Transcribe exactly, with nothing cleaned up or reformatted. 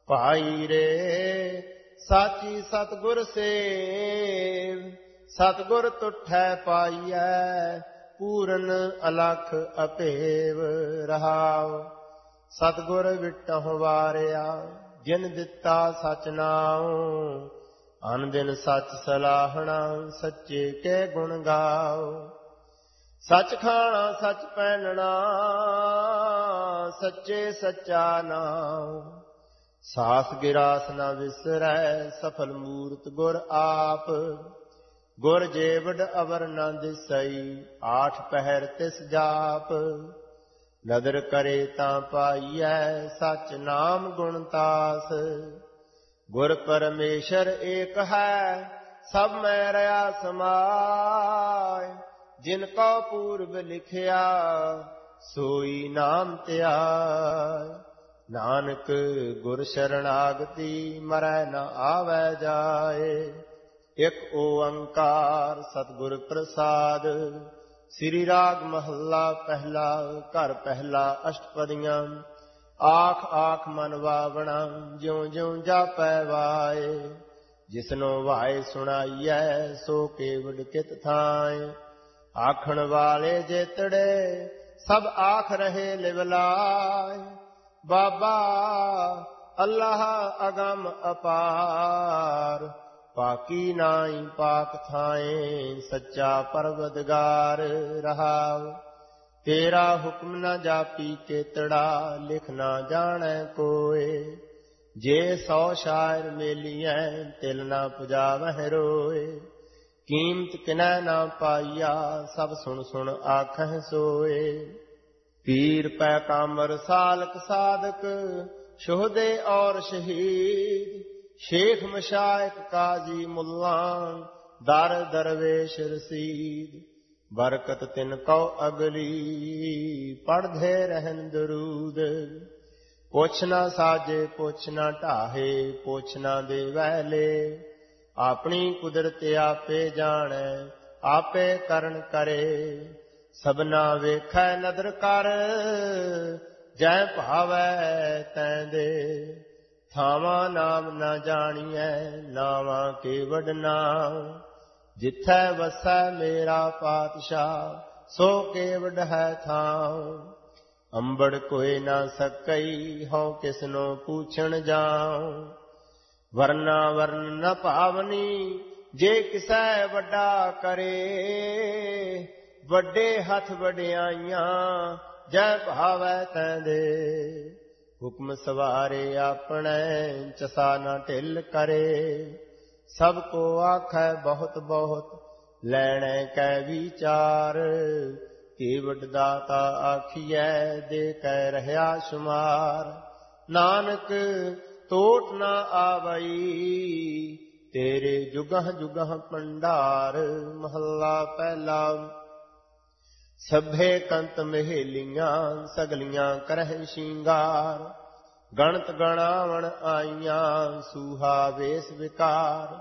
ਭਾਈ ਰੇ ਸਾਚੀ ਸਤਿਗੁਰ ਸੇਵ, ਸਤਿਗੁਰ ਤੁਠੈ ਪਾਈਐ, ਪੂਰਨ ਅਲਖ ਅਭੇਵ ਰਹਾਉ। ਸਤਿਗੁਰ ਵਿਟਹੁ ਵਾਰਿਆ, ਜਿਨ ਦਿੱਤਾ ਸਚ ਨਾਉ, ਅਨ ਦਿਨ ਸਚ ਸਲਾਹਣਾ, ਸੱਚੇ ਕੇ ਗੁਣ ਗਾਓ। ਸਚ ਖਾਣਾ ਸਚ ਪਹਿਨਣਾ, ਸੱਚੇ ਸੱਚਾ ਨਾਉ, ਸਾਸ ਗਿਰਾਸ ਨਾ ਵਿਸਰੈ, ਸਫਲ ਮੂਰਤ ਗੁਰ ਆਪ। ਗੁਰ ਜੇਵਡ ਅਵਰ ਨਾ ਦਿਸਈ, ਆਠ ਪਹਿਰ ਤਿਸ ਜਾਪ। ਨਦਰ ਕਰੇ ਤਾਂ ਪਾਈਐ, ਸਚ ਨਾਮ ਗੁਣ ਤਾਸ। ਗੁਰ ਪਰਮੇਸ਼ਰ ਏਕ ਹੈ, ਸਭ ਮੈਂ ਰਹਾ ਸਮਾਇ। ਜਿਨ ਕਉ ਪੂਰਬ ਲਿਖਿਆ, ਸੋਈ ਨਾਮ ਧਿਆਇ। ਨਾਨਕ ਗੁਰ ਸ਼ਰਣਾਗਤੀ, ਮਰੈ ਨ ਆਵੈ ਜਾਏ। ਇਕ ਓੰਕਾਰ ਸਤਿਗੁਰ ਪ੍ਰਸਾਦ। ਸ੍ਰੀ ਰਾਗ ਮਹੱਲਾ ਪਹਿਲਾ। ਘਰ ਪਹਿਲਾ ਅਸ਼ਟਪਦੀਆਂ। ਆਖ ਆਖ ਮਨ ਵਾਵਣਾ, ਜਿਉ ਜਿਉ ਜਾਪੈ ਵਾਏ। ਜਿਸਨੋ ਵਾਏ ਸੁਣਾਈਐ, ਸੋ ਕੇਵਡ ਕਿਤ ਥਾਏ। ਆਖਣ ਵਾਲੇ ਜੇਤੜੇ, ਸਭ ਆਖ ਰਹੇ ਲਿਵਲਾਏ। ਬਾਬਾ ਅੱਲਾਹ ਅਗਮ ਅਪਾਰ, ਪਾਕੀ ਨਾਈ ਪਾਕ ਥਾਏ। ਸੱਚਾ ਪਰਵਦਗਾਰ ਰਹਾਉ। ਤੇਰਾ ਹੁਕਮ ਨ ਜਾਪੀ ਕੇਤੜਾ, ਲਿਖ ਨਾ ਜਾਣੈ ਕੋਏ। ਜੇ ਸੌ ਸ਼ਾਇਰ ਮੇਲੀਐ, ਤਿਲ ਨਾ ਪੁਜਾਵਹਿ ਰੋਏ। ਕੀਮਤ ਕਿਨੈ ਨਾ ਪਾਈਆ, ਸਭ ਸੁਣ ਸੁਣ ਆਖਹਿ ਸੋਏ। ਪੀਰ ਪੈ ਕਾਮਰ ਸਾਲਕ ਸਾਧਕ, ਸ਼ੋਹਦੇ ਔਰ ਸ਼ਹੀਦ। ਸ਼ੇਖ ਮਸ਼ਾਇਖ ਕਾਜ਼ੀ ਮੁੱਲਾਂ, ਦਰ ਦਰਵੇਸ਼ ਰਸੀਦ। ਬਰਕਤ ਤਿਨ ਕਉ ਅਗਲੀ, ਪੜ੍ਹਦੇ ਰਹਿਨ ਦਰੂਦ। ਪੁੱਛ ਨਾ ਸਾਜੇ ਪੁੱਛ ਨਾ ਢਾਹੇ, ਪੁੱਛ ਨਾ ਦੇਵੈ ਲੇ। ਆਪਣੀ ਕੁਦਰਤ ਆਪੇ ਜਾਣੈ, ਆਪੇ ਕਰਨ ਕਰੇ। ਸਭਨਾ ਵੇਖੈ ਨਦਰ ਕਰ, ਜੈ ਭਾਵੈ ਤੈਂ ਦੇ। ਥਾਵਾਂ ਨਾਮ ਨਾ ਜਾਣੀਐ, ਨਾਵਾਂ ਕੇਵਡ ਨਾਉ। ਜਿਥੈ ਵਸੈ ਮੇਰਾ ਪਾਤਸ਼ਾਹ, ਸੋ ਕੇਵਡ ਹੈ ਥਾਉ। ਅੰਬੜ ਕੋਇ ਨਾ ਸਕਈ, ਹਉ ਕਿਸਨੋ ਪੂਛਣ ਜਾਉ। ਵਰਨਾ ਵਰਨ ਨ ਭਾਵਨੀ, ਜੇ ਕਿਸੈ ਵੱਡਾ ਕਰੇ। ਵੱਡੇ ਹੱਥ ਵਡਿਆਈਆਂ, ਜੈ ਭਾਵੈ ਤੈਂ ਦੇ। ਹੁਕਮ ਸਵਾਰੇ ਆਪਣੈ, ਚਸਾ ਨਾ ਢਿੱਲ ਕਰੇ। ਸਭ ਕੋ ਆਖੈ ਬਹੁਤ ਬਹੁਤ, ਲੈਣੈ ਕੈ ਵਿਚਾਰ। ਕੇਵਡ ਦਾਤਾ ਆਖੀਐ, ਦੇ ਕੈ ਰਹਿਆ ਸ਼ੁਮਾਰ। ਨਾਨਕ ਟੋਟ ਨਾ ਆਵਈ, ਤੇਰੇ ਜੁਗਹ ਜੁਗਹ ਭੰਡਾਰ। ਮਹੱਲਾ ਪਹਿਲਾ। ਸਭੇ ਕੰਤ ਮਹੇਲੀਆਂ, ਸਗਲੀਆਂ ਕਰਹਿ ਸ਼ਿੰਗਾਰ। ਗਣਤ ਗਣਾਵਣ ਆਈਆਂ, ਸੂਹਾ ਵੇਸ ਵਿਕਾਰ।